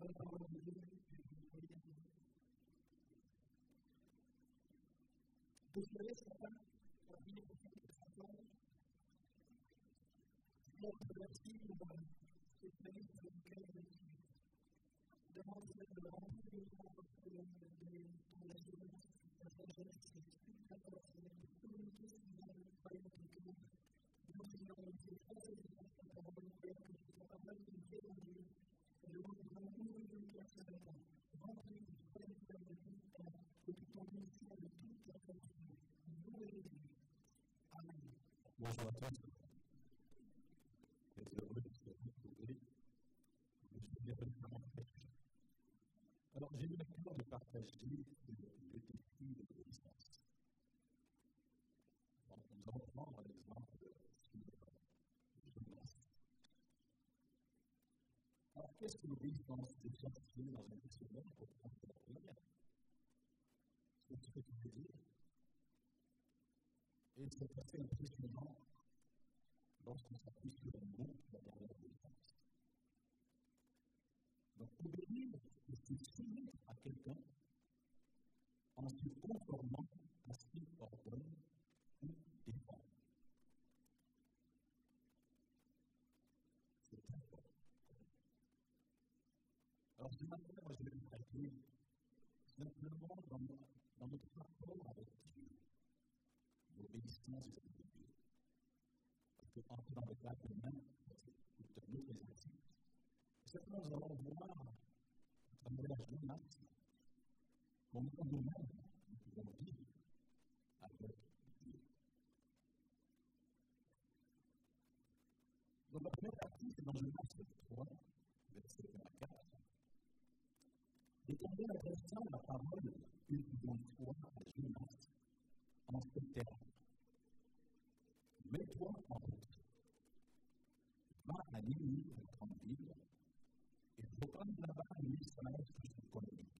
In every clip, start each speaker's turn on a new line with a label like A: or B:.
A: la parole de Dieu. Vous savez, ce matin, la vie est aussi extraordinaire. Notre verset, c'est spécialiste de lequel je suis. Demande de remplir les gens de la jeunesse, la sagesse, la force, de communiquer ce qu'ils ont travaillé avec le cœur. Nous, Seigneur, nous sommes très satisfaits de ta parole, Père, que tu sois capable de nous demander. Et nous voulons ouvrir le cœur ce matin, remplir du Saint-Esprit de tout le temps, et de ton ministère de toute ta qualité. Nous les Dieu. Amen.
B: Bonjour à tous. Très heureux de se retrouver. Je suis bienvenu à mon prêche. Alors, j'ai eu le cœur de partager le défi de l'obéissance. Nous allons prendre l'exemple sur Jonas. Alors, qu'est-ce que l'obéissance de chercher dans un dictionnaire pour prendre la première? C'est ce que tu veux dire. Et c'est assez impressionnant lorsqu'on s'appuie sur un mot qui va derrière l'obéissance. Donc, obéir, c'est se soumettre à quelqu'un en se conformant à ce qu'il ordonne ou défend. C'est très fort. Alors, ce matin, moi, je vais vous traiter simplement dans notre rapport avec Dieu, l'obéissance de Dieu. Parce qu'entrer dans le cadre humain, c'est tout un autre exercice. Certainement, nous allons voir, à travers Jonas, comment nous-mêmes nous pouvons vivre avec Dieu. Donc, la première partie, c'est dans Jonas 3, verset 1 à 4. Et combien intéressant la parole une seconde fois à Jonas en ces termes. Mets-toi en route. Va à Ninive, la grande ville, et proclame là-bas un message que je communique.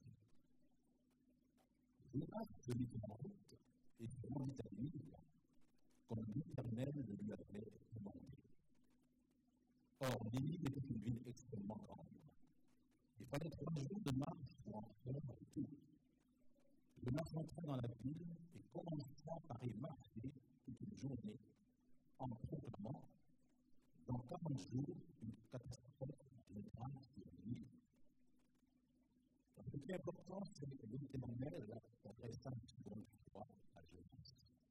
B: Jonas se mit en route et se rendit à Ninive, comme l'Éternel le lui avait demandé. Or, Ninive était une ville extrêmement grande. Il fallait 3 jours de marche pour en faire le tour. Jonas entra dans la ville et commença par y marcher toute une journée en proclamant dans 40 jours une catastrophe générale sur l'île. Ce qui est important, c'est que l'Éternel adressa une seconde fois à Jonas.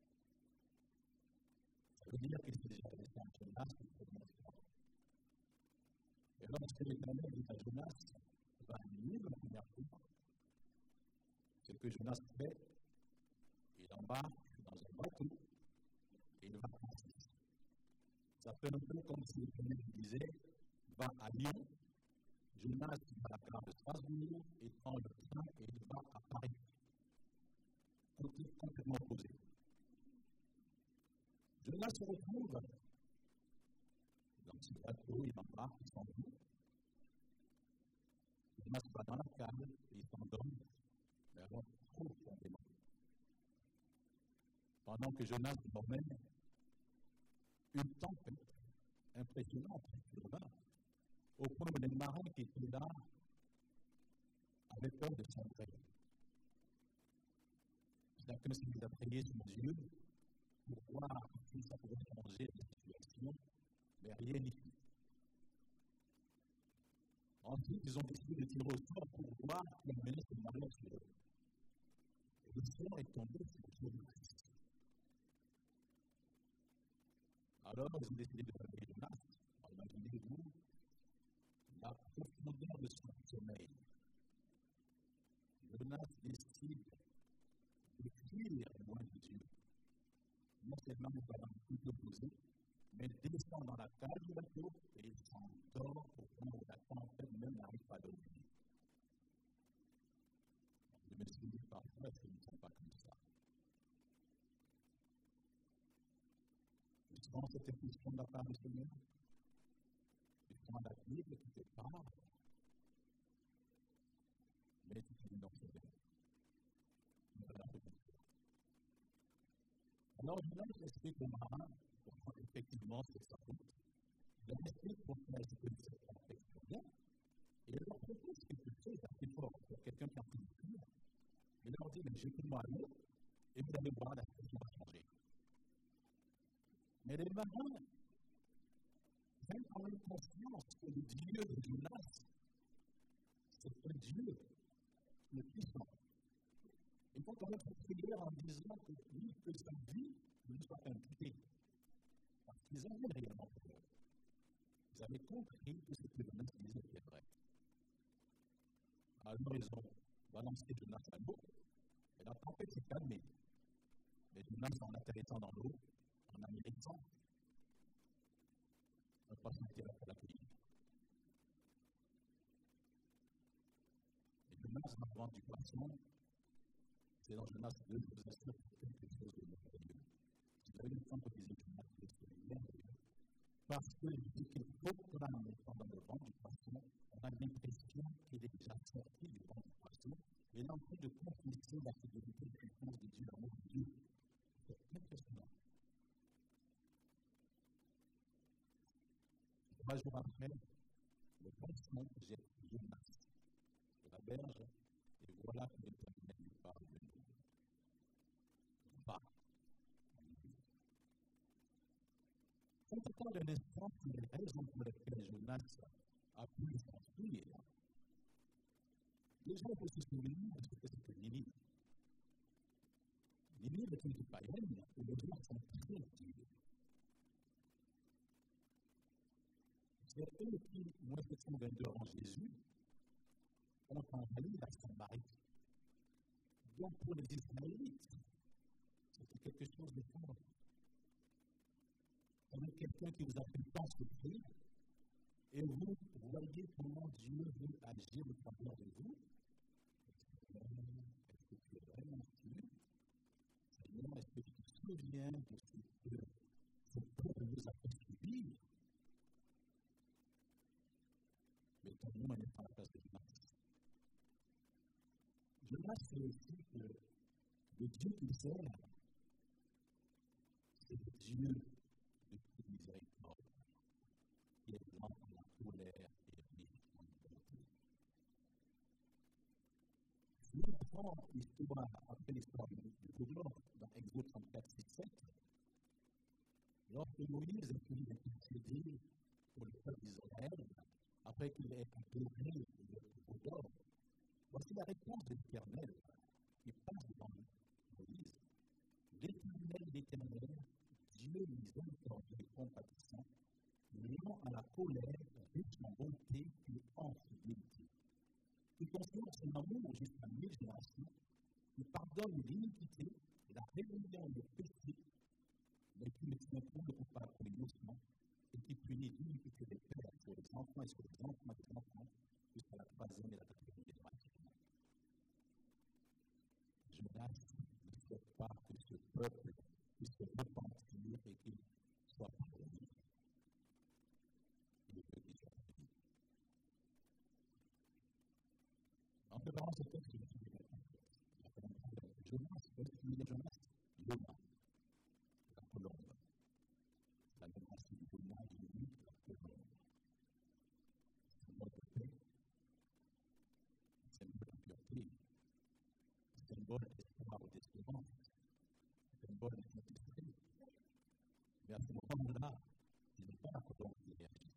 B: Ça veut dire qu'il s'est déjà adressé à Jonas une première fois. Et lorsque l'Éternel dit à Jonas, va à Ninive la première fois, ce que Jonas fait, il embarque dans un bateau et il va passer. Ça fait un peu comme si l'Éternel disait, va à Lyon, Jonas va à la gare de Strasbourg et prend le train et il va à Paris. Côté complètement opposé. Jonas se retrouve dans ce bateau, il embarque, il s'en fout. Jonas va dans la cale et il s'endorme, mais alors profondément. Pendant que Jonas dormait, une tempête impressionnante survint, au point où les marins qui étaient là avaient peur de s'entrer. Chacun s'est mis à prier son Dieu pour voir si ça pouvait changer la situation, mais rien n'y fit. Ensuite, ils ont décidé de tirer au sort pour voir qui amenait ce malheur sur eux. Et le sort est tombé sur Jonas. Alors, ils ont décidé de faire Jonas. Imaginez-vous la profondeur de son sommeil. Jonas décide de fuir loin de Dieu. Non seulement il va dans le tout opposé, mais descend dans la cale du bateau et il s'endort au point où la tempête même n'arrive pas à dormir. Je me suis dit parfois, est-ce que nous ne sommes pas comme ça? Nous avons cette impulsion de la part du Seigneur. Tu prends la Bible qui te parle, mais tu finis dans ce verre. Alors, je vais expliquer le marin, effectivement, c'est sa route. Je vais expliquer pourquoi est-ce que cette tempête survient, et je leur propose quelque j'ai pu aller, et vous allez voir, la situation va changer. Mais les marins prennent quand même conscience que le Dieu de Jonas, c'est un Dieu le puissant. Il faut quand même se prier en disant que oui, que sa vie ne soit pas imputée. Parce qu'ils avaient réellement peur. Ils avaient compris que ce que Jonas disait était vrai. Alors ils ont balancé Jonas à l'eau, et la tempête s'est calmée. Mais Jonas, en atterrissant dans l'eau, en américain, n'a pas senti la pluie. Et Jonas, en avant du poisson, c'est dans Jonas 2, je vous assure quelque chose de merveilleux. Vous avez une fois que disait Jonas, c'est merveilleux. Parce que ce qu'il proclame pendant le vent du poisson, on a l'impression qu'il est déjà sorti du vent du poisson, et il est en train de confesser la fidélité et la puissance de Dieu, l'amour de Dieu. C'est impressionnant. 3 jours après, le poisson jette Jonas sur la berge, et voilà que l'Éternel lui parle de nous. Va. Comprenant de naissance les raisons pour lesquelles Jonas a pu s'enfuir, les gens peuvent se souvenir de ce que c'était Ninive. Ninive est une ville païenne où les gens sont très durs. C'est eux qui, moins 722 avant Jésus, ont envahi la Samarie. Donc pour les Israélites, c'était quelque chose de fort. Avec quelqu'un qui vous a fait tant souffrir, et vous voyez comment Dieu veut agir au travers de vous. Est-ce que tu es vraiment sûr? Seigneur, est-ce que tu te souviens de ce que ce peuple nous a fait subir? Mais ton nom n'est pas à la place de Jonas. Jonas, c'est aussi que le Dieu qui sert, c'est le Dieu de toute miséricorde, qui est lent à la colère et riche en bonté. Si on prend l'histoire, après l'histoire du peuple dans Exode 34, 6, 7, lorsque Moïse est venu intercéder pour le peuple d'Israël, après qu'il ait adoré le veau d'or, voici la réponse de l'Éternel qui passe devant Moïse. L'Éternel, Dieu miséricordieux et compatissant, lent à la colère, riche en bonté et en fidélité, qui conserve son amour jusqu'à 1000 générations, qui pardonne l'iniquité, la rébellion et le péché, mais qui ne tient point le coupable pour l'innocent, et qui punit l'iniquité des pères sur les enfants et sur les enfants des enfants, jusqu'à la 3e et la 4e génération. Jonas ne souhaite pas que ce peuple puisse se repentir et qu'il soit pardonné. Il veut qu'il soit puni. En préparant ce texte, je me suis dit, Jonas, est-ce qu'il est Jonas? Yona, la colombe. La même racine de Yona, Yoni, la colombe. Symbole de paix, symbole de pureté, symbole d'espoir ou d'espérance, symbole de satisfaction. Mais à ce moment-là, il n'est pas la colombe qui réagit.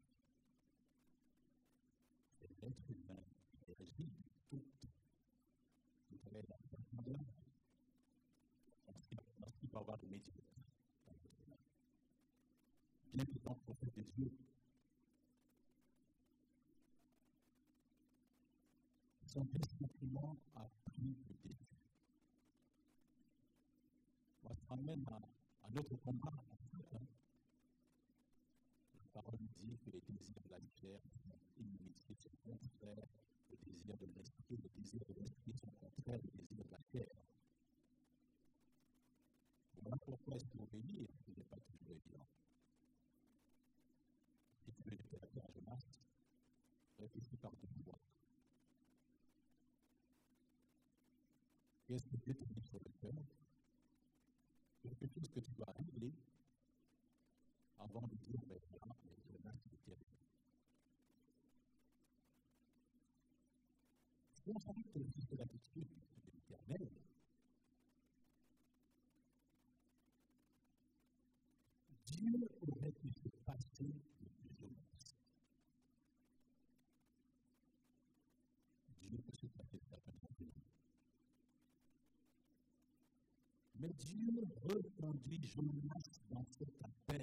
B: C'est l'être humain qui réagit tout à la profondeur. Lorsqu'il va avoir le métier. Bien qu'étant prophète de Dieu, son sentiment a pris le dessus. Ça ramène à notre combat en fait. La parole dit que les désirs de la chair sont inimitiés, sont contraires au désir de l'esprit, les désirs de l'esprit sont contraires au désir de la chair. Voilà pourquoi est-ce qu'obéir, ce n'est pas toujours évident. Si tu veux être la à Jonas, réfléchis par 2 fois. Qu'est-ce que Dieu te dit sur le cœur? Quelque chose que tu dois régler avant de dire, mais voilà, Jonas, c'est terrible. Si on s'arrête sur l'attitude de l'Éternel, aurait pu se passer de Jonas? Dieu peut se passer de certaines choses. Mais Dieu reconduit Jonas dans cet appel.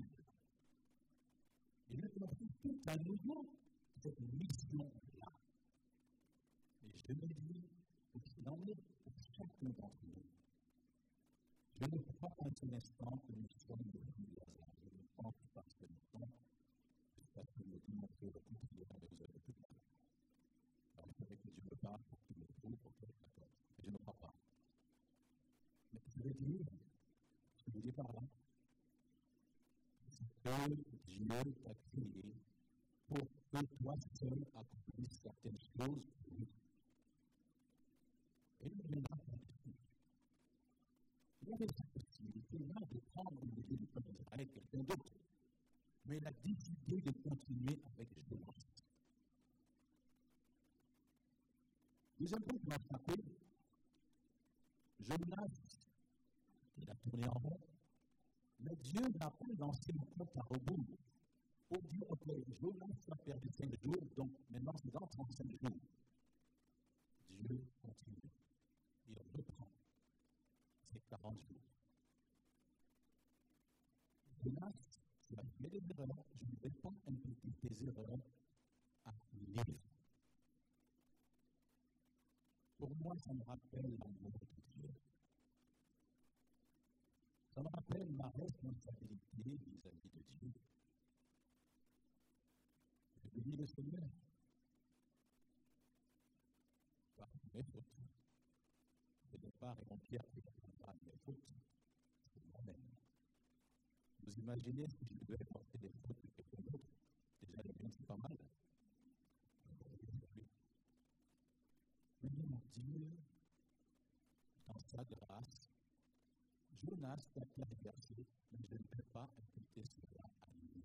B: Il lui confie tout à nouveau cette mission-là. Et je me dis, qu'il en est pour chacun d'entre nous. Je ne crois pas un seul instant que nous sommes des filles de hasard. Je ne pense pas un seul instant parce que le dimanche de continuer dans les heures de toute la vie. Alors, il faudrait que Dieu me parle pour qu'il me trouve pour que je l'accorde. Je ne crois pas. Mais je veux dire, ce que je dis par là, c'est que Dieu t'a créé pour que toi seul accomplisses certaines choses pour lui. Et il y en a pas de tout. Il y avait cette possibilité-là de prendre le délire avec quelqu'un d'autre. Mais il a décidé de continuer avec Jonas. Deuxième point qui m'a frappé, Jonas, il a tourné en rond, mais Dieu n'a pas lancé le compte à rebours pour dire, ok, Jonas a perdu 5 jours, donc maintenant c'est dans 35 jours. Dieu continue. Il reprend ses 40 jours. Jonas, tu as fait des erreurs, je ne vais pas imputer tes erreurs à lire. Pour moi, ça me rappelle l'amour de Dieu. Ça me rappelle ma responsabilité vis-à-vis de Dieu. Je bénis le Seigneur par mes fautes. Je n'ai pas rempli par mes fautes. C'est moi-même. Vous imaginez si je devais porter des fautes de quelqu'un d'autre? Déjà, les miens, c'est pas mal. Mais Dieu, dans sa grâce, Jonas t'a traversé, mais je ne peux pas imputer cela à lui.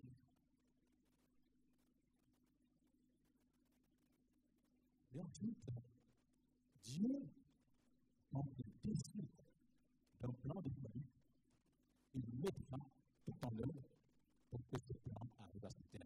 B: Et ensuite, Dieu, quand il décide d'un plan de vie, il mettra tout en œuvre pour que ce plan arrive à son terme.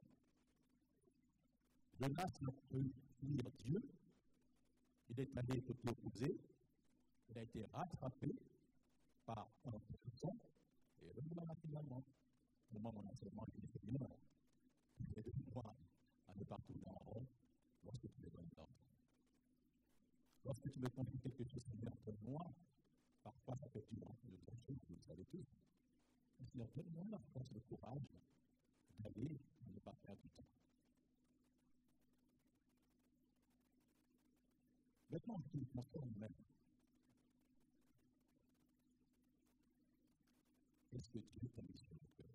B: Jonas a pu fuir Dieu, il est allé côté opposé, il a été rattrapé par un poisson, et reviendra finalement. Au moment où l'enseignement est Seigneur, il est de moi à ne pas tourner en rond lorsque tu me donnes l'ordre. Lorsque tu me confies quelque chose qui vient de moi, parfois ça peut être une bonne chose, vous le savez tous. Mais Seigneur, donne-moi la force, le courage d'aller et ne pas perdre du temps. Maintenant, je me concerne même. Qu'est-ce que Dieu t'a mis sur le cœur?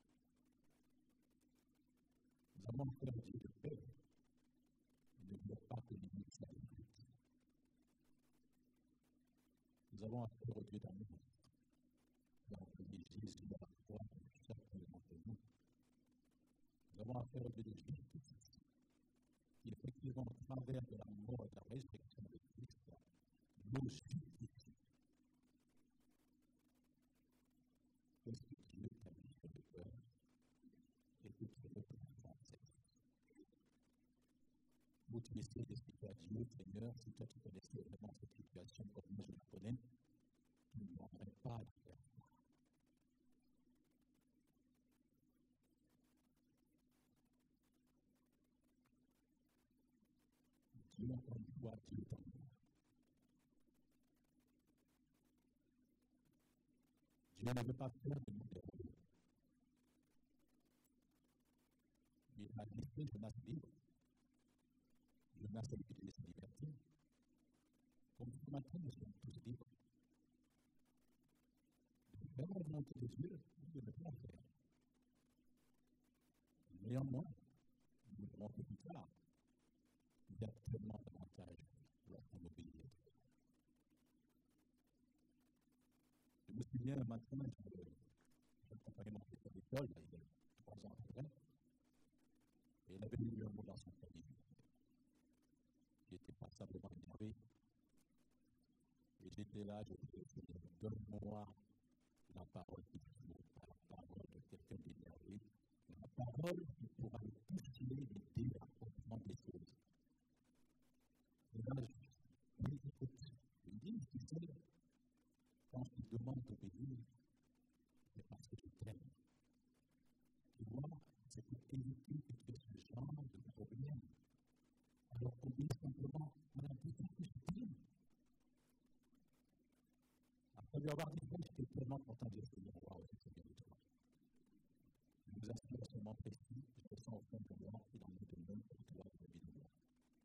B: Nous avons affaire à Dieu de paix. Il ne veut pas que l'Église soit détruite. Nous avons affaire au Dieu d'amour. Nous avons appelé Jésus à la croix pour chacun d'entre nous. Nous avons affaire au Dieu de justice. Qui effectivement, au travers de la mort et de la résurrection de Christ, nous justifie. Qu'est-ce que Dieu t'a mis sur le cœur et que tu veux penser? Où tu essaies d'expliquer à Dieu, Seigneur, si toi tu connaissais vraiment cette situation comme moi je la connais, tu ne demanderais pas de faire ça. Dieu, encore une fois, Dieu t'aime. Dieu ne veut pas faire de nous des rois. Il a laissé Jonas libre. Jonas a utilisé sa liberté. Comme ce matin, nous sommes tous libres. De faire la volonté de Dieu, de ne pas la faire. Néanmoins, nous verrons que plus tard, il y a tellement d'avantages lorsqu'on obéit à Dieu. Je me souviens un matin, j'accompagnais mon fils à l'école, il y a 3 ans après, et il avait eu un mot dans son famille. Il était passablement énervé. Et j'étais là, je disais, Seigneur, donne-moi la parole qu'il faut, la parole de quelqu'un d'énervé, parole qui pourra le pousser, l'aider à comprendre les choses. Et là, je lui dis, tu sais, quand je te demande d'obéir, c'est parce que je t'aime. Tu vois, c'est pour éviter que tu aies ce genre de problème. Alors obéis simplement à la personne que je t'aime. Après lui avoir dit ça, j'étais tellement content de dire, waouh, c'est bien de toi. Je vous assure à ce moment précis, je ressens au fond de moi qu'il en est de même pour toi vis-à-vis de moi.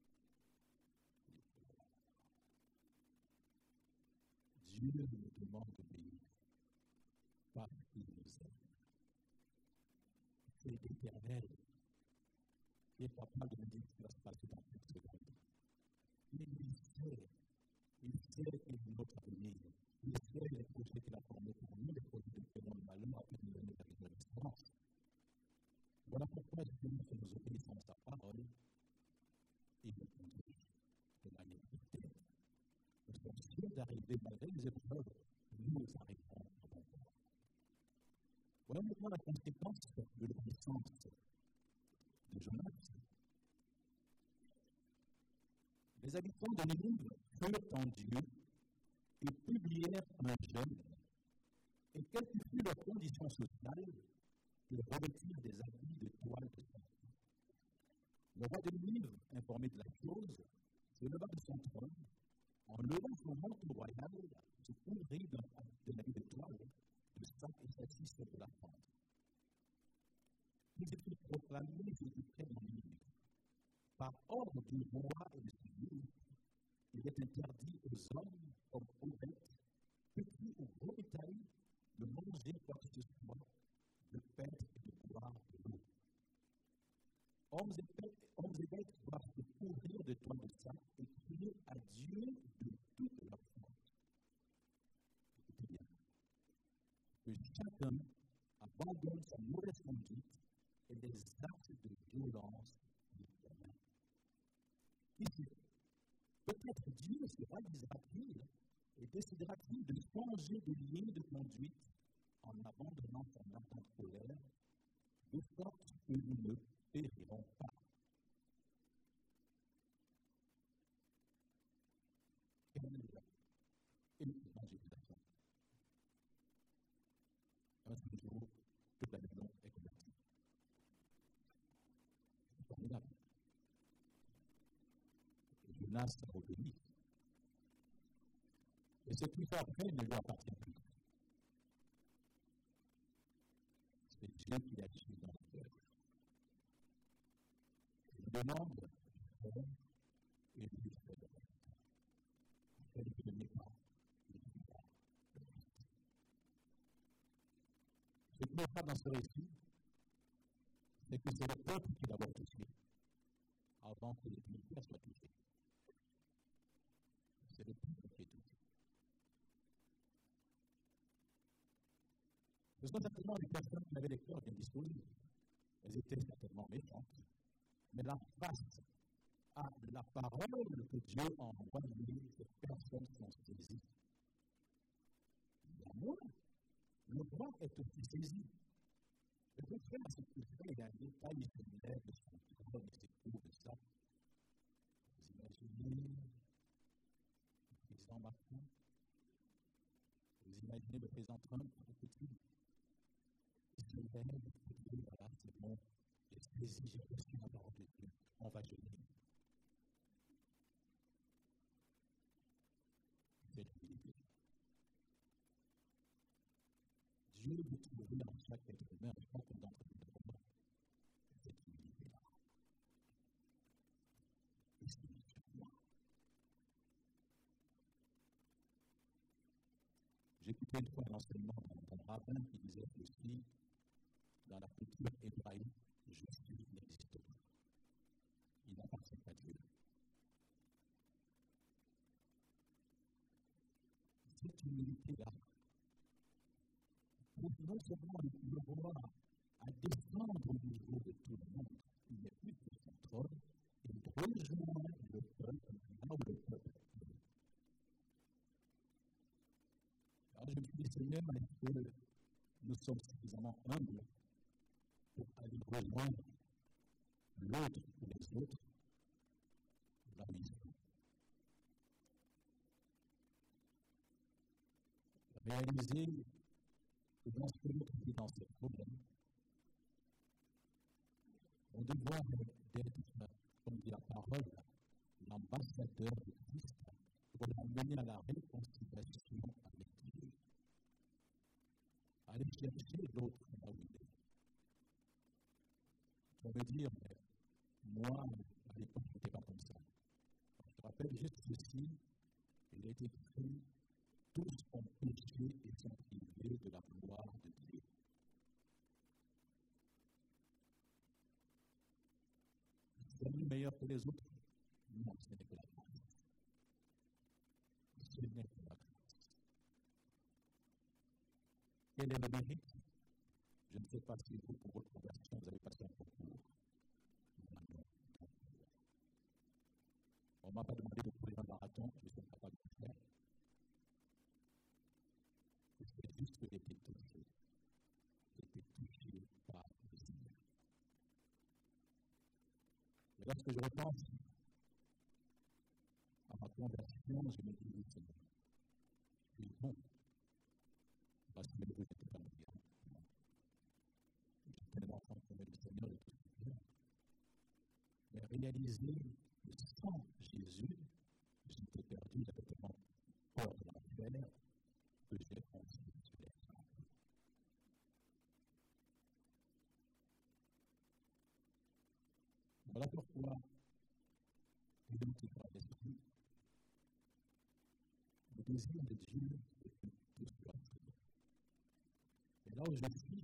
B: Dieu nous demande d'obéir parce qu'il nous aime. C'est l'Éternel qui est capable de nous dire ce qui va se passer dans cette seconde. Mais il sait qu'il est notre avenir. Il sait les projets qu'il a formés pour nous, les projets de paiement de malheur, afin de nous donner la l'espérance. Voilà pourquoi je dis que nous obéissons à sa parole et nous conduisons de manière fidèle. Nous sommes sûrs d'arriver malgré les épreuves, nous arriverons à bon port. Voilà maintenant la conséquence de l'obéissance de Jonas. Les habitants de Ninive crurent en Dieu et publièrent un jeûne. Et quelle que fût leur condition sociale, ils revêtirent des habits de toile de satin. Le roi de Ninive, informé de la chose, se leva de son trône, en levant son manteau royal, se couvrit d'un habit de toile, de sac et s'assit sur la fente. Puis il fit proclamer ce décret dans Ninive. Par ordre du roi et de ses ministres, il est interdit aux hommes comme aux bêtes, petits ou gros bétail, de manger quoi que ce soit, de paître et de boire de l'eau. Hommes et bêtes doivent se couvrir de toile de sac et crier à Dieu de toute leur force. Écoutez bien. Que chacun abandonne sa mauvaise conduite et les actes de violence du commun. Ici, peut-être Dieu se réalisera-t-il et décidera-t-il de changer de ligne de conduite en abandonnant son ardente colère, de sorte que nous ne périrons pas. Quelle évangélisation. Un seul jour, toute la maison est convertie. C'est formidable. Jonas a obéi. Et ce qu'il fait après ne lui appartient plus. C'est Dieu qui agit dans le cœur. Il demande et lui fait le reste. Après le premier pas, il fera le reste. Ce qui est dans ce récit, c'est que c'est le peuple qui est d'abord touché, avant que les militaires soient touchés. C'est le peuple qui est touché. Ce sont certainement les personnes qui avaient les cœurs bien disposés. Elles étaient certainement méchantes. Mais la face à la parole que Dieu a envoyée, ces personnes sont saisies. L'amour, le roi est aussi saisi. Le contraire à ce qu'il fait, il y a un détail, il se lève de son trône, il s'écoule de ça. Vous imaginez le président Macron? Vous imaginez le président Trump? Il se lève, il dit, voilà, c'est bon, j'ai saisi, j'ai reçu la parole de Dieu, on va jeûner. C'est l'humilité. Dieu veut trouver en chaque être humain, en chacun d'entre nous, cette humilité-là. Et c'est moi. J'ai écouté une fois un enseignement d'un rabbin qui disait ceci: dans la culture hébraïque, Jésus n'existe pas. Il n'appartient pas à Dieu. Cette humilité-là, pour non seulement le roi à descendre au niveau de tout le monde, il n'est plus sur son trône, il rejoint le peuple, là où le peuple est. Alors je me suis dit, Seigneur, est-ce que nous sommes suffisamment humbles pour aller rejoindre l'autre ou les autres là où ils sont. Réaliser que dans ce que l'autre vit dans ses problèmes, on devoir d'être, comme dit la parole, l'ambassadeur de Christ pour l'amener à la réconciliation avec Dieu. Aller chercher l'autre là où il est. On veut dire, mais moi, à l'époque, je n'étais pas comme ça. Je te rappelle juste ceci, il a été écrit, tous ont péché et sont privés de la gloire de Dieu. C'est meilleur que les autres? Non, ce n'est que la grâce. Ce n'est que la grâce. Quel est le mérite? Je ne sais pas si vous, pour votre conversion, vous avez passé un concours. On ne m'a pas demandé de courir un marathon, je ne suis capable de le faire. C'est juste que j'ai été touché. J'ai été touché par le Seigneur. Et lorsque je repense à ma conversion, je me dis, oui, Seigneur, je suis bon. Parce que le n'était pas bien. J'ai tellement rencontré le Seigneur de tout le cœur. Mais réaliser que sans Jésus, j'étais perdu, j'avais tellement peur de l'enfer que j'ai continué sur les femmes. Voilà pourquoi il me quitte à l'esprit. Le désir de Dieu, c'est que tout soit fait. Et là où je suis,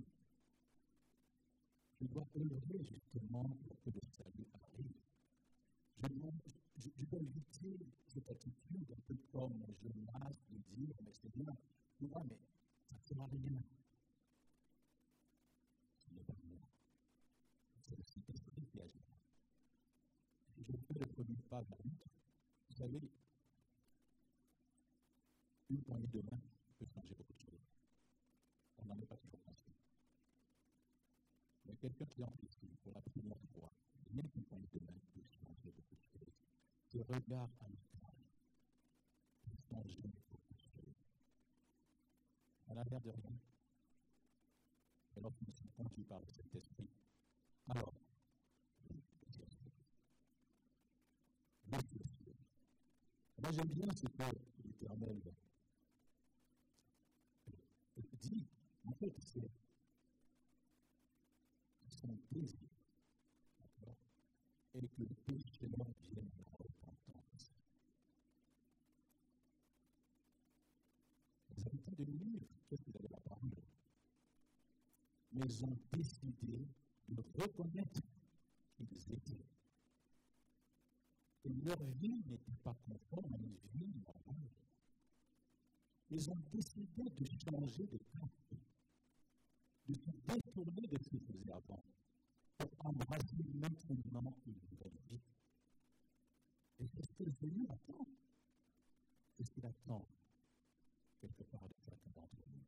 B: je dois œuvrer justement pour que le salut arrive. Je dois éviter cette attitude un peu comme je masse de dire, mais c'est bien, tu vois, mais ça ne sert à rien. Ce n'est pas moi. C'est le Saint-Esprit qui agit. Si je fais le premier pas vers lui, vous savez, une poignée de main peut changer beaucoup de choses. On n'en est pas toujours conscient. Mais quelqu'un qui en ici pour la première fois, rien qu'une poignée de main peut changer beaucoup de choses. Ce regard amical peut changer beaucoup de choses. À l'arrière de rien, et lorsque nous sommes conduits par le Saint-Esprit, alors, moi j'aime bien ce que l'Éternel dit. En fait, c'est son plaisir. Et que le pécheur vienne à la repentance. Les habitants de Ninive, qu'est-ce qu'ils avaient la parole? Mais ils ont décidé de reconnaître qu'ils étaient. Et leur vie n'était pas conforme à une vie normale. Ils ont décidé de changer de cap, de se détourner de ce qu'ils faisaient avant, pour embrasser maintenant une nouvelle vie. Et c'est ce que le Seigneur attend. C'est ce qu'il attend quelque part de chacun d'entre nous.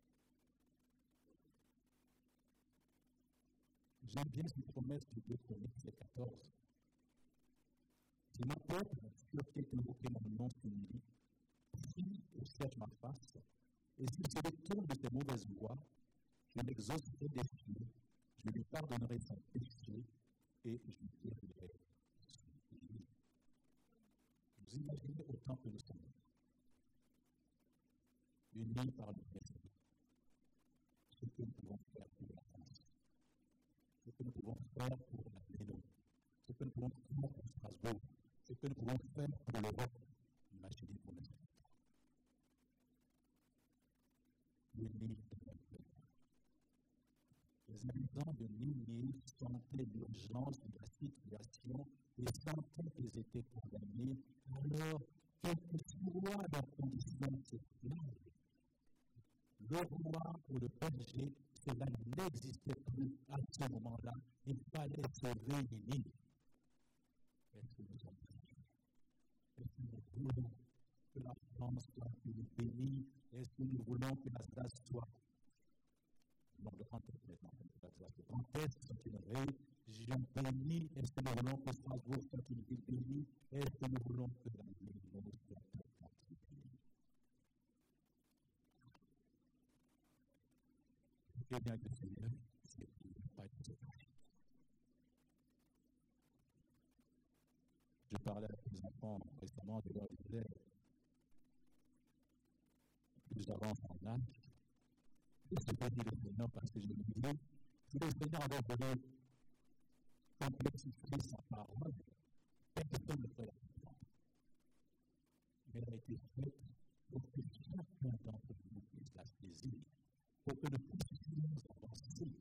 B: J'aime bien cette promesse de 2 Chroniques 14. Si mon peuple, sur qui est invoqué mon nom, s'humilie, prie et cherche ma face, et s'il se détourne de ses mauvaises voies, je l'exaucerai des cieux, je lui pardonnerai son péché et je lui guérirai son vie. Vous imaginez autant que nous sommes unis par le Christ, ce que nous pouvons faire pour la France, ce que nous pouvons faire pour la Bénin, ce que nous pouvons faire pour Strasbourg, ce que nous pouvons faire pour l'Europe. Imaginez pour nous. Unis dans notre peuple. Les habitants de Ninive sentaient l'urgence de la situation et sentaient qu'ils étaient condamnés. Alors, quelle que soit leur condition sociale, le roi ou le berger, cela n'existait plus à ce moment-là. Il fallait sauver Ninive. Est-ce que nous sommes prêts? Est-ce que nous voulons que la France soit une bénie? Est-ce que nous voulons que la grâce soit Non, le grand test maintenant. Le grand test, c'est une région bénie. Est-ce que nous voulons que Strasbourg soit une ville bénie? Est-ce que nous voulons que la ville soit bénie? Eh bien, le Seigneur, c'est qu'il ne pas être séparé. Je parlais avec mes enfants récemment, je leur disais, plus j'avance en âge, je se bénis le Seigneur parce que je me disais, si le Seigneur avait voulu complexifier sa parole, personne ne peut la comprendre. Mais elle a été faite pour que chacun d'entre nous puisse la saisir, pour que nous puissions avancer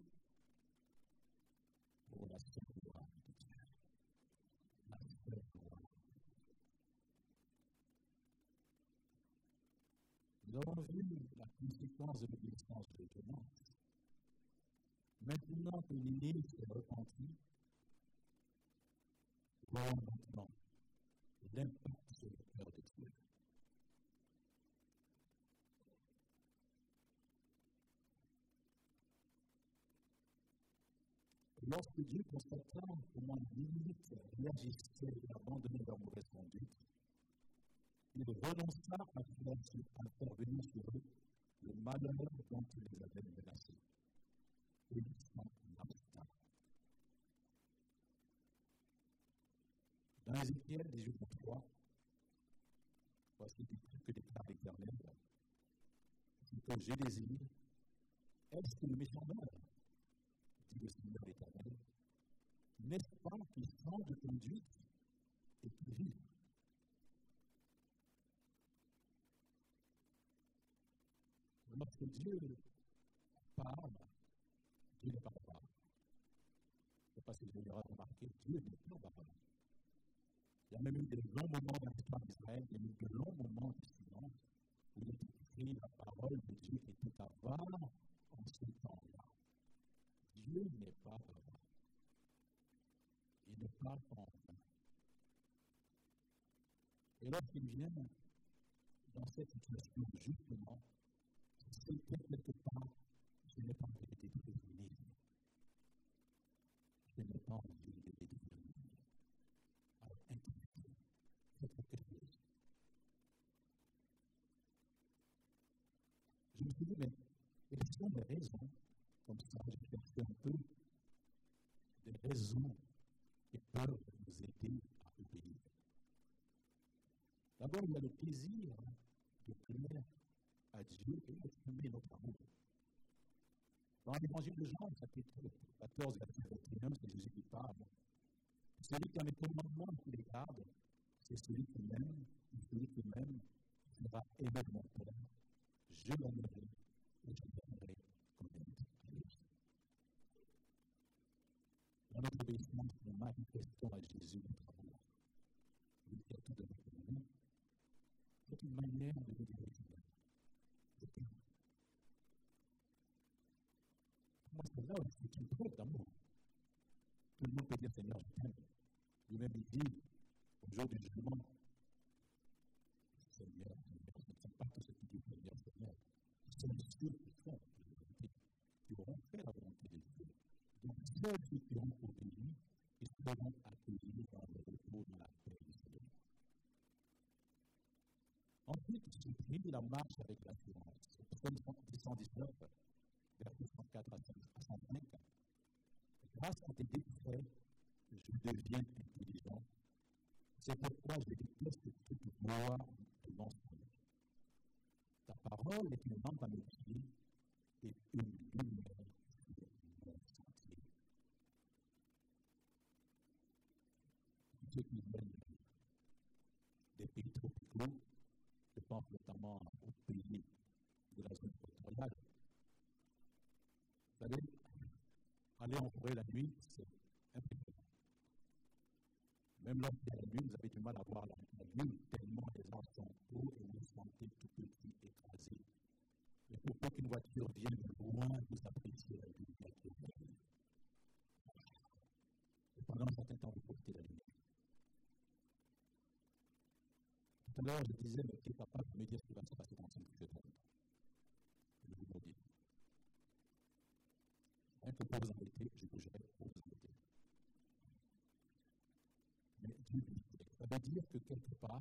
B: pour la seule gloire de Dieu. La seule gloire. Nous avons vu la conséquence de l'obéissance de Jonas. Maintenant que Ninive s'est repentie, voyons maintenant l'impact sur le cœur de Dieu. Lorsque Dieu constata comment Ninive réagissait et abandonnait leur mauvaise conduite, il renonça à faire venir sur eux le malheur dont il les avait menacés. Et il s'en abstint. Dans Ézéchiel 18:3, voici ce que déclare l'Éternel. C'est que j'ai désiré, est-ce que le méchant meurt, dit le Seigneur l'Éternel, n'est-ce pas qu'il change de conduite et qu'il vit? Lorsque Dieu parle, Dieu n'est pas capable. Je ne sais pas si vous l'aurez remarqué, Dieu n'est pas capable. Il y a même eu des longs moments dans l'histoire d'Israël, il y a eu de longs moments de silence où il était écrit la parole de Dieu était avare en ce temps-là. Dieu n'est pas avare. Il ne parle pas en vain. Et lorsqu'il vient dans cette situation, justement, c'est que quelque part, je n'ai pas envie de déterminer. Je n'ai pas envie de déterminer. Alors, inquiétez, faites quelque chose. Je me suis dit, mais quelles sont les raisons, comme ça, j'ai cherché un peu, des raisons qui peuvent nous aider à obéir. D'abord, il y a le plaisir de plaire à Dieu et d'exprimer notre amour. Dans l'évangile de Jean, chapitre 14, verset 21, c'est Jésus qui parle. Celui qui a mes commandements qui les garde, c'est celui qui m'aime, et celui qui m'aime sera aimé de mon Père. Je l'aimerai et je l'aimerai comme il est à lui. Dans notre obéissance, nous manifestons à Jésus notre amour. Lui qui a tout donné pour nous, c'est une manière de nous dire moi, c'est là où c'est une preuve d'amour. Tout le monde peut dire Seigneur, je t'aime. Lui-même, il dit, au jour du jugement, Seigneur, Seigneur, ce ne sont pas tous ceux qui disent Seigneur, Seigneur. Ce sont ceux qui font la volonté, qui auront fait la volonté de Dieu. Donc, ceux qui auront obéi, ils seront accueillis dans le repos, dans la paix du Seigneur. Ensuite, j'ai pris la marche avec l'assurance. Psaume 119, versets 104 à 105. Grâce à tes décrets, je deviens intelligent. C'est pourquoi je déteste toute voie de mensonge. Ta parole est une lampe à mes pieds et une lumière sur mon sentier. Ceux qui viennent des pays tropicaux, je pense notamment aux pays de la zone équatoriale. Vous savez, aller en forêt la nuit, c'est impressionnant. Même lorsqu'il y a la nuit, vous avez du mal à voir la lune, tellement les arbres sont hauts et vous sentez tout petit, écrasé. Et pour peu qu'une voiture vienne de loin, vous appréciez la lumière qui est là. Et pendant un certain temps, vous profitez de la lumière. Tout à l'heure, je disais, mais tu es capable de me dire ce qui va se passer dans 5 secondes. Je vais vous le dire. que pour vous embêter, je bougerai pour vous embêter. Mais d'humilité, ça veut dire que quelque part,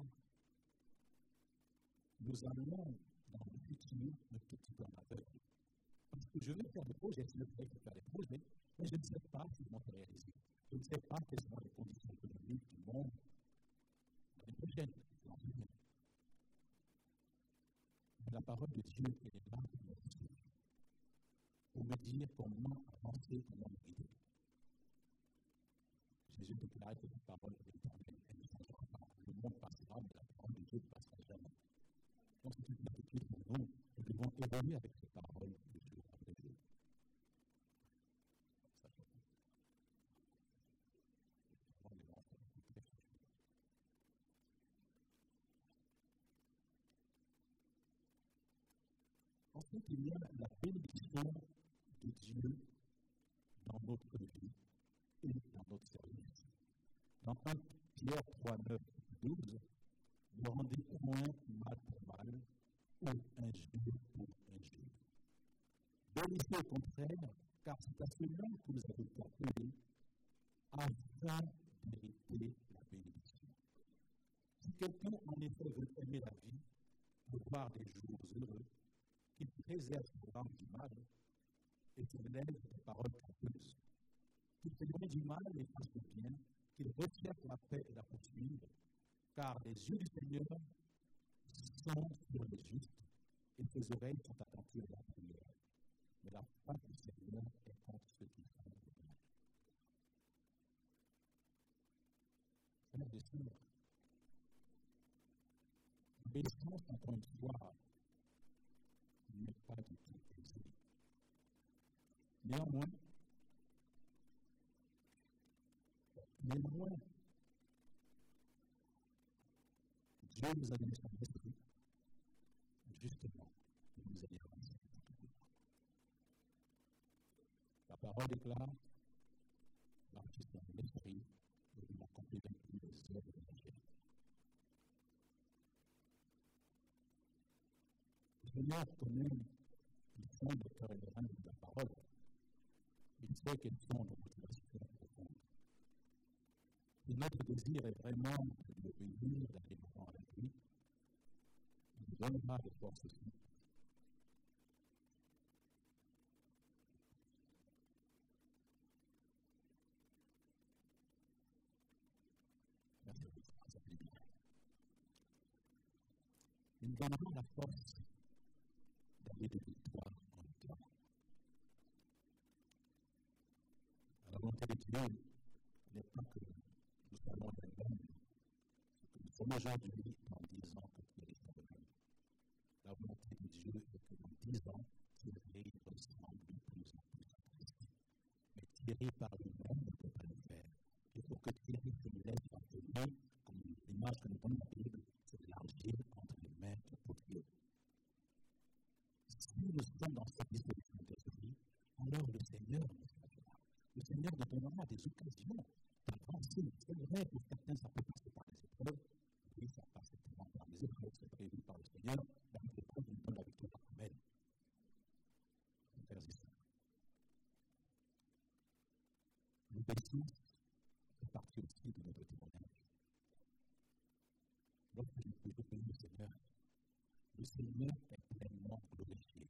B: nous allons dans le futur un tout petit peu en aveugle. Parce que je vais faire des projets, je vais faire des projets, mais je ne sais pas si vont se réaliser. Je ne sais pas quelles seront les conditions économiques du monde l'année prochaine. Mais la parole de Dieu, elle est là pour me dire comment avancer, comment me guider. Jésus déclare que la parole est éternelle, elle ne changera pas. Le monde passera, mais la parole de Dieu ne passera jamais. Donc c'est une attitude pour nous. Nous devons évoluer avec ces paroles de jour après jour. Ensuite, il y a la bénédiction de Dieu dans notre vie et dans notre service. Dans 1 Pierre 3, 9, 12, ne rendez point mal pour mal ou injure pour injure. Bénissez au contraire, car c'est à cela que vous avez été appelés, afin d'hériter la bénédiction. Si quelqu'un en effet veut aimer la vie, veut voir des jours heureux, qu'il préserve son âme du mal et qu'il lève des paroles trompeuses, qu'il s'éloigne du mal et fasse le bien, qu'il recherche la paix et la poursuive, car les yeux du Seigneur sont sur les justes et ses oreilles sont attentives à la prière. Mais la face du Seigneur est contre ceux qui font le mal. Frères et sœurs, l'obéissance, encore une fois, n'est pas du tout aisée. Néanmoins, Dieu nous a donné son esprit, justement, pour nous aider à avancer. La parole déclare, marchez dans l'esprit, et vous n'accomplirez plus les œuvres de la chair. Le Seigneur connaît les fonds de cœur et de rein de la parole. Il sait quelles sont nos motivations profondes. Si notre désir est vraiment de l'obéir, d'aller devant avec lui, il nous donnera des forces aussi. Merci beaucoup, ça fait bien. Il nous donnera la force d'aller de victoire en victoire. La volonté de Dieu n'est pas que nous soyons les mêmes, ce que nous sommes aujourd'hui dans 10 ans que Thierry sera le même. La volonté de Dieu est que dans 10 ans, Thierry ressemble de plus en plus à Christ. Mais Thierry par lui-même ne peut pas le faire. Il faut que Thierry se laisse appeler, comme l'image que nous donne la Bible, c'est l'argile entre les mains de Dieu. Si nous sommes dans cette disposition d'esprit, alors le Seigneur nous aidera. Le Seigneur nous donnera des occasions d'avancer. C'est vrai, pour certains, ça peut passer par les épreuves. Oui, ça passe certainement par les épreuves, c'est prévu par le Seigneur. Dans les épreuves, il nous donne la victoire. Amen. Frères et sœurs, l'obéissance fait partie aussi de notre témoignage. Lorsque je peux obéir le Seigneur est pleinement glorifié.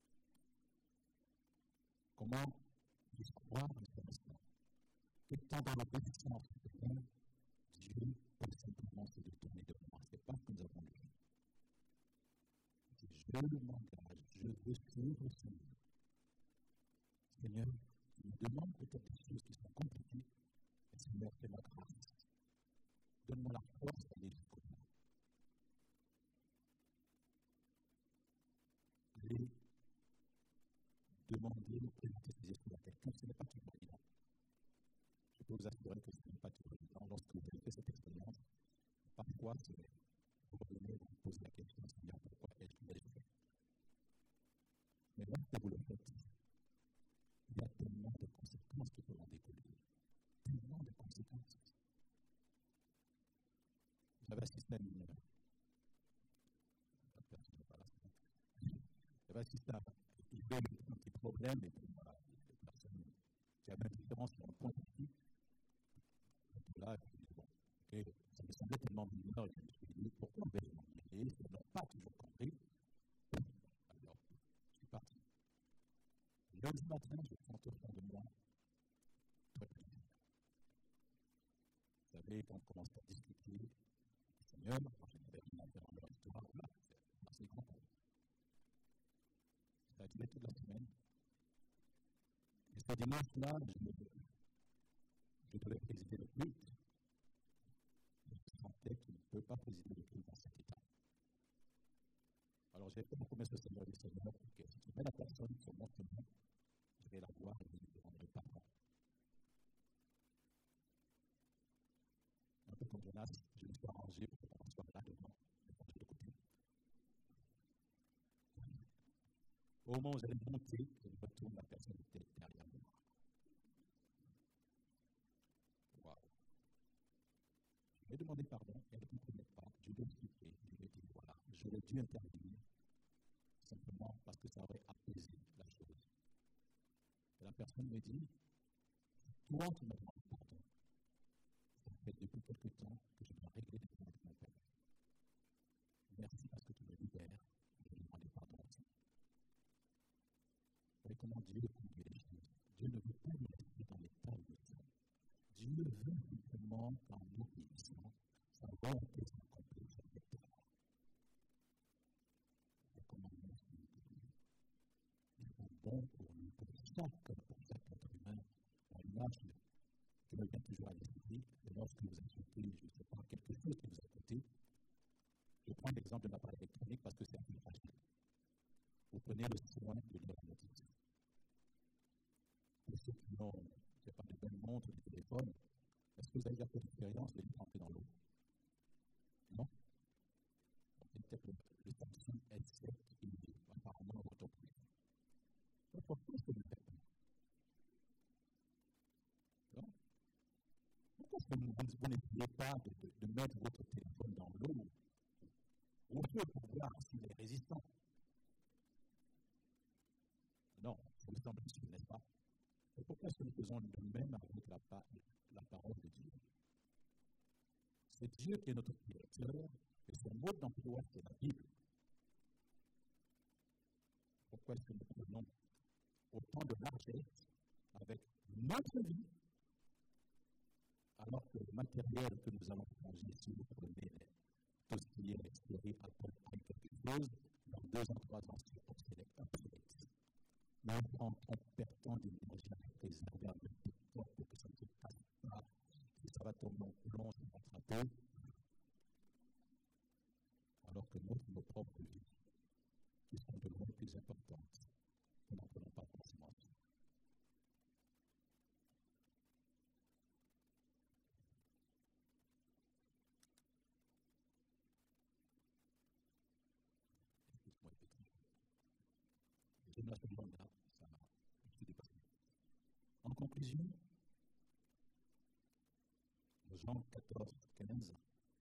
B: Comment puis-je croire en ce instant qu'étant dans l'obéissance de Dieu, Dieu peut simplement se détourner de moi. Ce n'est pas ce que nous avons dit. Je m'engage, je veux suivre le Seigneur. Seigneur, tu me demandes peut-être des choses qui sont compliquées, mais Seigneur, fais-moi grâce. Donne-moi la force d'aller jusqu'au bout. Allez demander de présenter ses esprits à quelqu'un, ce n'est pas toujours évident. Je peux vous assurer que ce n'est pas toujours évident. Lorsque vous avez fait cette expérience, parfois, vous revenez et vous posez la question, Seigneur, pourquoi ai-je fait? Mais lorsque vous le faites, il y a tellement de conséquences qui peuvent en découler. Tellement de conséquences. J'avais assisté à une... J'avais assisté à un petit problème et puis les personnes qu'il y avait une différence sur un point de vue. Là, bon, okay, ça me semblait tellement mineur, je me suis dit, pourquoi vais-je m'ennuyer? Je n'ai pas toujours compris. Alors, je suis parti. Lundi matin, je sens au fond de moi très plaisir. Vous savez, quand on commence à discuter, Seigneur, quand je n'avais rien à faire dans leur histoire, là, c'est assez grand. Ça a duré toute la semaine. Et ce dimanche-là, je devais présider le culte. Je sentais qu'il ne peut pas présider le culte dans cet état. Alors j'ai fait ma promesse au Seigneur du Seigneur, que si tu mets la personne sur mon chemin, je vais la voir et je lui rendrai pardon. Un peu comme Jonas, je me suis arrangé pour qu'on soit là devant, et qu'on soit de côté. Au moment où j'allais monter, je retourne, la personne était derrière moi. Waouh! Je lui ai demandé pardon, elle ne comprenait pas, je lui ai expliqué, je lui ai dit voilà, j'aurais dû intervenir, simplement parce que ça aurait apaisé la chose. Et la personne me dit, toi qui me demandes pardon, ça fait depuis quelque temps que je dois régler les problèmes de mon père. Merci parce que tu me libères, je vais demander pardon aussi. Vous voyez comment Dieu conduit les choses. Dieu ne veut pas nous laisser dans l'état où nous sommes. Dieu veut simplement qu'en obéissant, sa volonté s'accomplisse sur cette terre. C'est comment nous sommes conduits. Ils sont bons pour nous, pour chaque être humain. On image qui me vient toujours à l'esprit, et lorsque vous insultez, je ne sais pas, quelque chose qui vous a coûté, je prends l'exemple de l'appareil électronique parce que c'est un peu fragile. Vous prenez le soin de lire la notice. Pour ceux qui n'ont pas de belles montres, de téléphone, est-ce que vous avez déjà fait l'expérience de les tremper dans l'eau? Non? C'est peut-être le Samsung S7 qui est apparemment autoprise. Pourquoi est-ce que vous le faites? Non? Pourquoi est-ce que vous n'essayez pas de mettre votre téléphone dans l'eau au feu pour voir s'il est résistant? Non, ça me semble difficile, n'est-ce pas? Et pourquoi est-ce que nous faisons de même avec la parole de Dieu? C'est Dieu qui est notre créateur, et son mode d'emploi, c'est la Bible. Pourquoi est-ce que nous prenons autant de largesse avec notre vie, alors que le matériel que nous allons changer, si vous prenez tout ce qui est expiré à quelque chose, dans 2 ans, 3 ans, c'est obsolète. Mais on perd tant d'énergie à préserver avec des corps pour que ça ne se passe pas, que ça va tomber en plomb, ça va attraper. Alors que nos propres vies, qui sont de loin plus importantes, nous n'en prenons pas forcément soin. Excuse-moi, je me suis là, je suis dépassé. En conclusion, Jean 14, 15,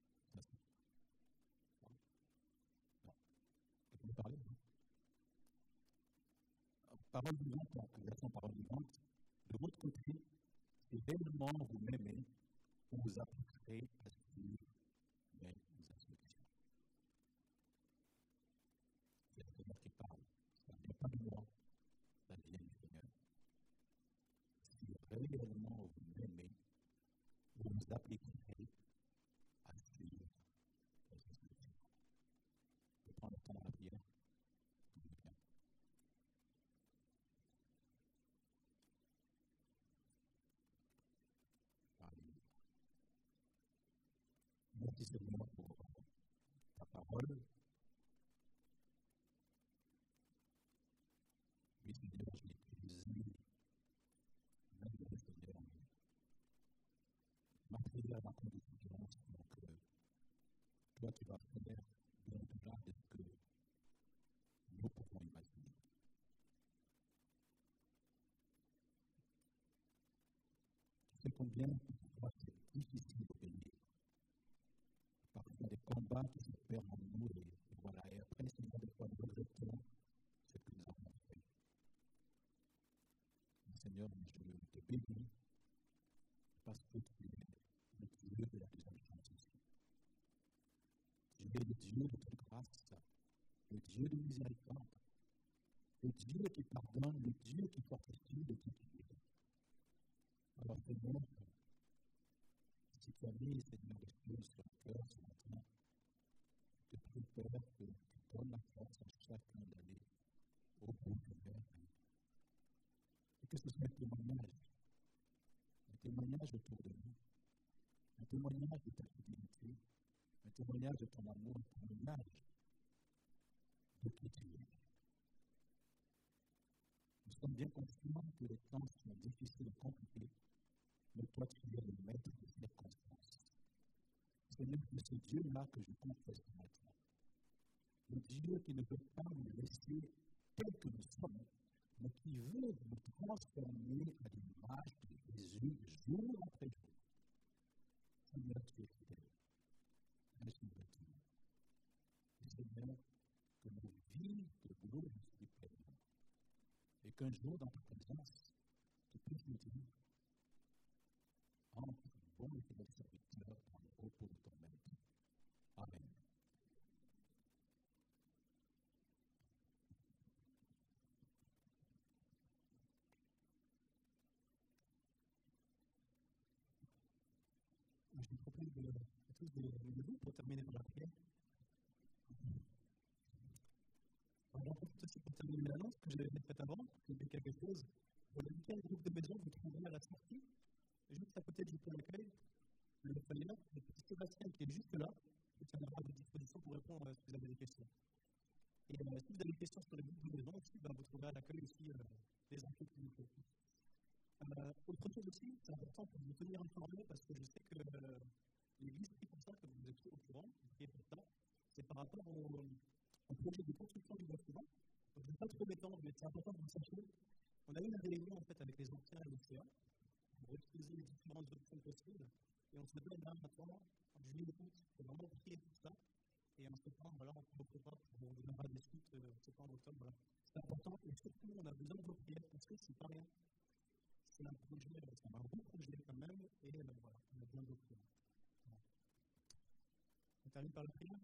B: vous parlez, parole vivante, version parole vivante, de votre côté, si réellement vous m'aimez, vous vous appliquerez à suivre mes instructions. C'est le Seigneur qui parle. Ça ne vient pas de moi, ça vient du Seigneur. Si réellement vous m'aimez, vous vous appliquerez à suivre mes instructions. Je prends le temps de la prière. Merci Seigneur pour ta parole. Oui Seigneur, je l'ai prise. Même le Seigneur, ma prière va prendre de confiance. Donc, toi, tu vas faire bien au-delà de ce que nous pouvons imaginer. Tu sais combien parfois c'est difficile d'obéir. Parfois des combats qui se perdent en nous et voilà. Et après, Seigneur, des fois, nous regrettons ce que nous avons fait. Seigneur, je te bénis parce que tu es le Dieu de la deuxième chance aussi. Tu es le Dieu de toute grâce, le Dieu de miséricorde, le Dieu qui pardonne, le Dieu qui fortifie, le Dieu qui guérit. Alors, Seigneur, si tu as mis, Seigneur, des choses sur le cœur ce matin, je te prie, Père, que tu donnes la force à chacun d'aller au bout du Père. Et que ce soit un témoignage autour de nous, un témoignage de ta fidélité, un témoignage de ton amour, un témoignage de qui tu es. Nous sommes bien conscients que les temps sont difficiles et compliqués, mais toi, tu es le maître des circonstances. Seigneur, c'est ce Dieu-là que je confesse ce matin. Le Dieu qui ne veut pas nous laisser tels que nous sommes, mais qui veut nous transformer à l'image de Jésus jour après jour. Seigneur, tu es fidèle. Merci de toi. Et Seigneur, que nos vies te glorifient pleinement. Et qu'un jour, dans ta présence, tu puisses nous dire, entre bon et fidèle serviteur dans le repos de ton maître. Amen. Je vous propose à tous de lever vous pour terminer par la prière. J'en profite aussi pour terminer l'annonce que j'avais faite avant, que j'ai quelque chose. Pour le week-end groupe de maison, vous trouverez à la sortie, juste à côté du pont d'accueil, le foyer, le petit Sébastien qui est juste là, qui tiendra à votre disposition pour répondre si vous avez des questions. Et si vous avez des questions sur le groupe de maison aussi, vous trouverez à l'accueil aussi les infos qu'il vous faut. Autre chose aussi, c'est important pour vous tenir informé parce que je sais que l'Église prie pour ça, que vous êtes au courant, vous priez pour ça. C'est par rapport au projet de construction du bâtiment. Donc, je ne vais pas trop m'étendre, mais c'est important que vous sachiez. On a eu une réunion en fait avec les anciens et l'OCA pour utiliser les différentes options possibles. Et on se donne là maintenant, en juillet et août, pour vraiment prier pour ça. Et en septembre, voilà, on vous retrouvera pour vous donnera des suites septembre, octobre. Voilà. C'est important et surtout, on a besoin de vos prières parce que c'est pas rien. C'est un projet, c'est un gros projet quand même, et voilà, on a besoin de vos prières. Voilà. On termine par la prière.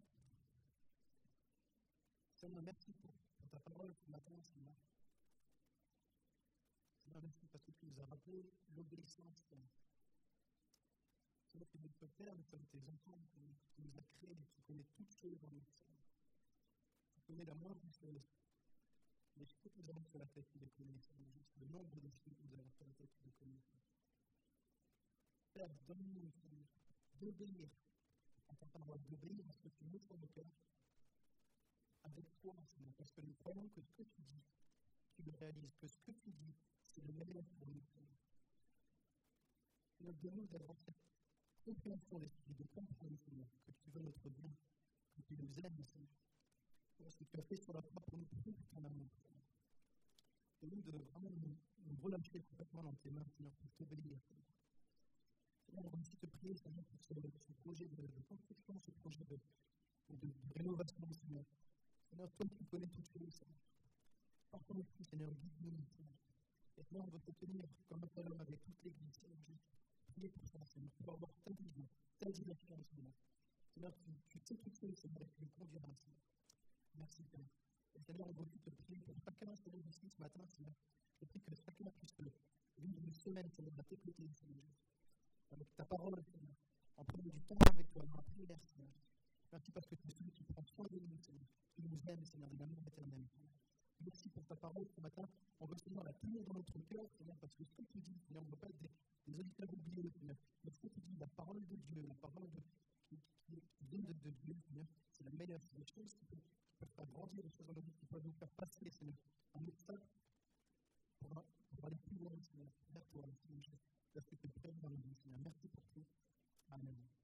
B: Seigneur, merci pour ta parole ce matin, Seigneur. Seigneur, merci parce que tu nous as rappelé l'obéissance, Seigneur. Seigneur, tu nous Père, nous sommes tes enfants, tu nous as créés, tu connais toutes choses en nous, Seigneur. Tu connais la moindre chose. Les cheveux que nous avons sur la tête, tu les connais, Seigneur. Juste le nombre de cheveux que nous avons sur la tête, tu les connais, Seigneur. Père, donne-nous, Seigneur, d'obéir à ta parole, d'obéir à ce que tu mets sur nos cœurs. Avec toi, Seigneur, parce que nous croyons que ce que tu dis, tu le réalises, que ce que tu dis, c'est le meilleur pour nous. Seigneur, donne-nous d'avoir cette compréhension d'esprit, de comprendre, Seigneur, que tu veux notre bien, que tu nous aimes, Seigneur. Parce que tu as fait sur la croix pour nous prouver ton amour. Et nous, de vraiment nous relâcher complètement dans tes mains, Seigneur, pour t'obéir. Seigneur, on va aussi te prier, Seigneur, pour ce projet de construction, ce projet de rénovation, Seigneur. Seigneur, toi qui connais toutes choses, Seigneur. Par ton esprit, Seigneur, guide-nous, Seigneur. Et Seigneur, on va te tenir comme un seul homme avec toute l'Église, Seigneur. Priez pour ça, Seigneur, pour avoir ta vision, ta direction, Seigneur. Seigneur, tu sais toutes choses, Seigneur, et tu nous conduiras, Seigneur. Merci, Seigneur. Et Seigneur, on va aussi te prier pour chacun, Seigneur, ici ce matin, Seigneur. Je prie que chacun puisse vivre une semaine, Seigneur, à tes côtés, Seigneur. Avec ta parole, Seigneur. En prenant du temps avec toi, dans la prière, Seigneur. Merci parce que tu es celui qui prend soin de nous, Seigneur. Tu nous aimes, Seigneur, de l'amour éternel. Merci pour ta parole ce matin. On veut, Seigneur, la tenir dans notre cœur, Seigneur, parce que ce que tu dis, Seigneur, on ne veut pas être des auditeurs oubliés, Seigneur. Mais ce que tu dis, la parole de Dieu, la parole qui vient de Dieu, Seigneur, c'est la meilleure. C'est des choses qui peuvent faire grandir, des choses dans nos vies, qui peuvent nous faire passer, Seigneur, un obstacle pour aller plus loin, Seigneur, vers toi, Seigneur. Parce que tu es prêt dans nos vies, Seigneur. Merci pour tout. Amen.